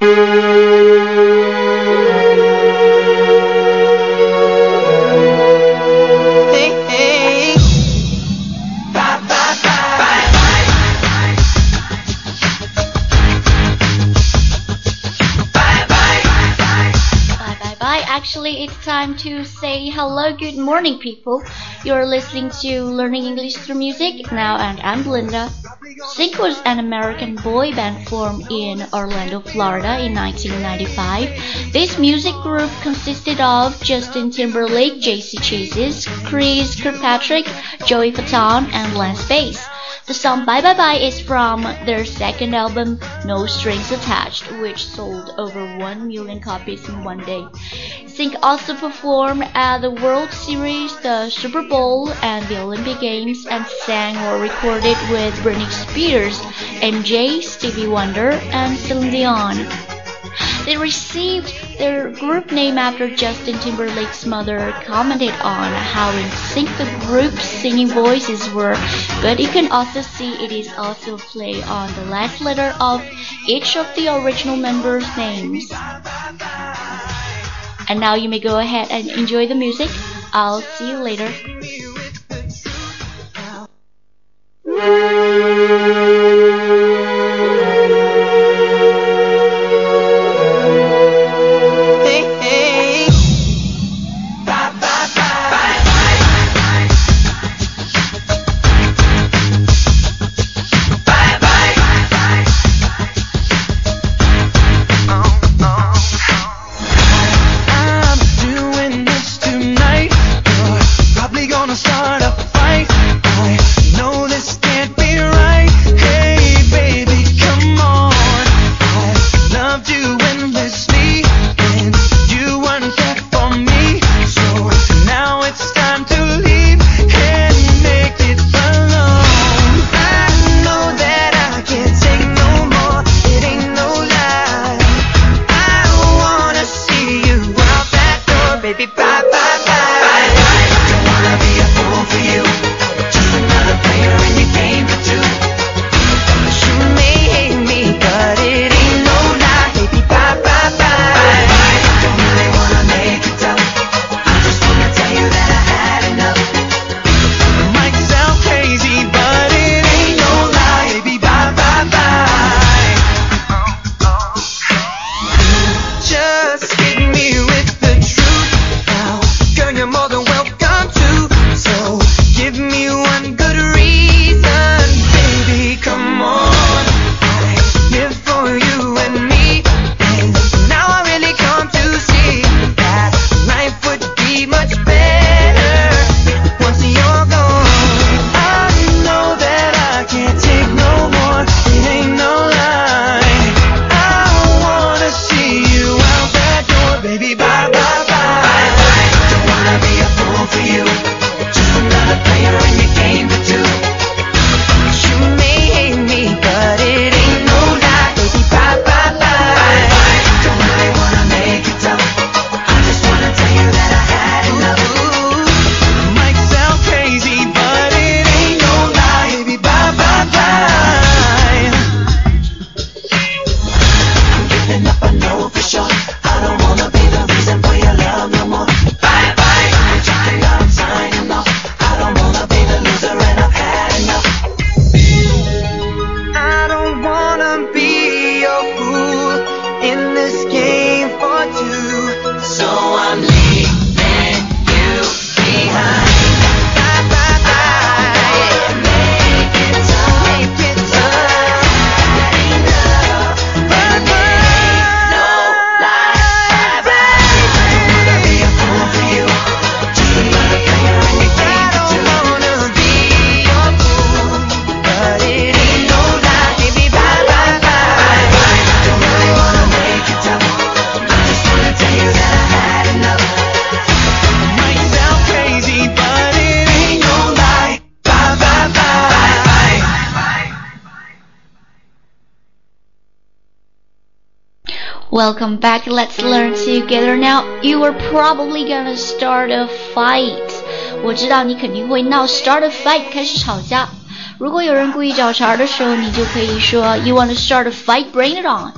Actually, it's time to say hello, good morning, people. You're listening to Learning English Through Music now, and I'm Belinda. Sync was an American boy band formed in Orlando, Florida in 1995. This music group consisted of Justin Timberlake, JC Chasez, Chris Kirkpatrick, Joey Fatone, and Lance Bass. The song Bye Bye Bye is from their second album, No Strings Attached, which sold over 1 million copies in one day. Sync also performed at the World Series, the Super Bowl, and the Olympic Games, and sang or recorded with Britney Spears, MJ, Stevie Wonder, and Celine Dion. They received their group name after Justin Timberlake's mother commented on how in sync the group's singing voices were, but you can also see it is also a play on the last letter of each of the original members' names. And now you may go ahead and enjoy the music. I'll see you later. Welcome back. Let's learn together now. You are probably gonna start a fight. 我知道你肯定会闹 start a fight 开始吵架。如果有人故意找茬的时候，你就可以说 You want to start a fight? Bring it on.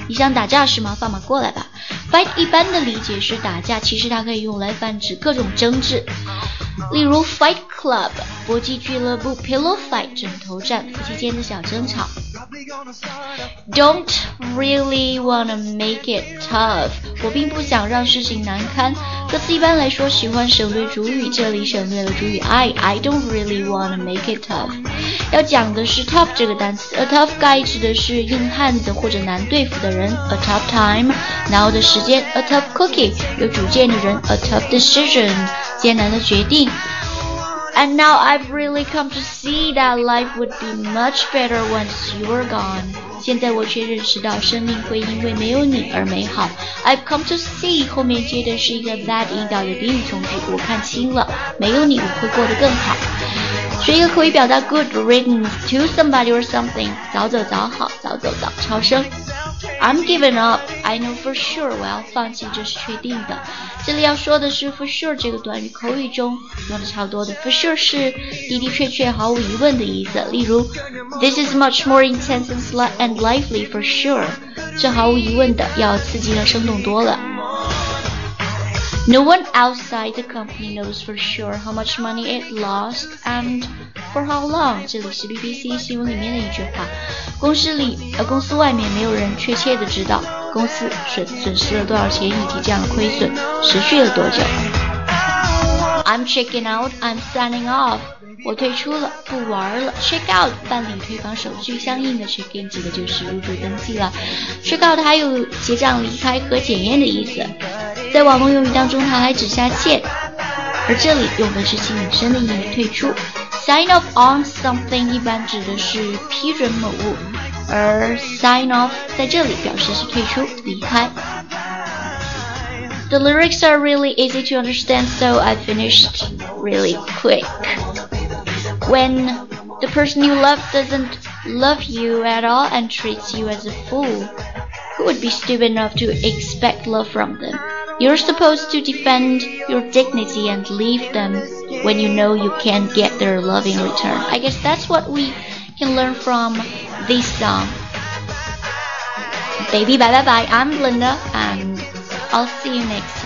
你想打架是吗？放马过来吧。Fight 一般的理解是打架，其实它可以用来泛指各种争执。例如 Fight Club 搏击俱乐部， Pillow Fight 枕头战，夫妻间的小争吵。Don't really wanna make it tough 我并不想让事情难堪。歌词一般来说喜欢省略主语，这里省略了主语 I don't really wanna make it tough。 要讲的是 tough 这个单词， A tough guy 指的是硬汉子或者难对付的人， A tough time 难熬的时间， A tough cookie 有主见的人， A tough decision 艰难的决定。And now I've really come to see that life would be much better once you are gone 现在我却认识到生命会因为没有你而美好。 I've come to see 后面接的是一个 that 引导的宾语从句，我看清了，没有你我会过得更好。学一个口语表达 good riddance to somebody or something 早走早好，早走早超生。I'm giving up I know for sure 我要放弃，这是确定的。这里要说的是 for sure 这个短语，口语中用的超多的。 for sure 是的的确确毫无疑问的意思，例如 This is much more intense and lively for sure 这毫无疑问的要刺激和生动多了。No one outside the company knows for sure how much money it lost and for how long 这里是 BBC 新闻里面的一句话，公司外面没有人确切的知道公司损失了多少钱，以及这样的亏损持续了多久。I'm checking out I'm signing off 我退出了，不玩了。 Check out 办理退房手续，相应的 check in 指的就是入住登记了。 Check out 还有结账离开和检验的意思，在网络用语当中它还指下线，而这里用的是其引申的意义，退出。 Sign off on something 一般指的是批准某物，而 sign off 在这里表示是退出离开。The lyrics are really easy to understand, so I finished really quick. When the person you love doesn't love you at all and treats you as a fool, who would be stupid enough to expect love from them? You're supposed to defend your dignity and leave them when you know you can't get their love in return. I guess that's what we can learn from this song. Baby, bye bye bye. I'm Belinda, and I'll see you next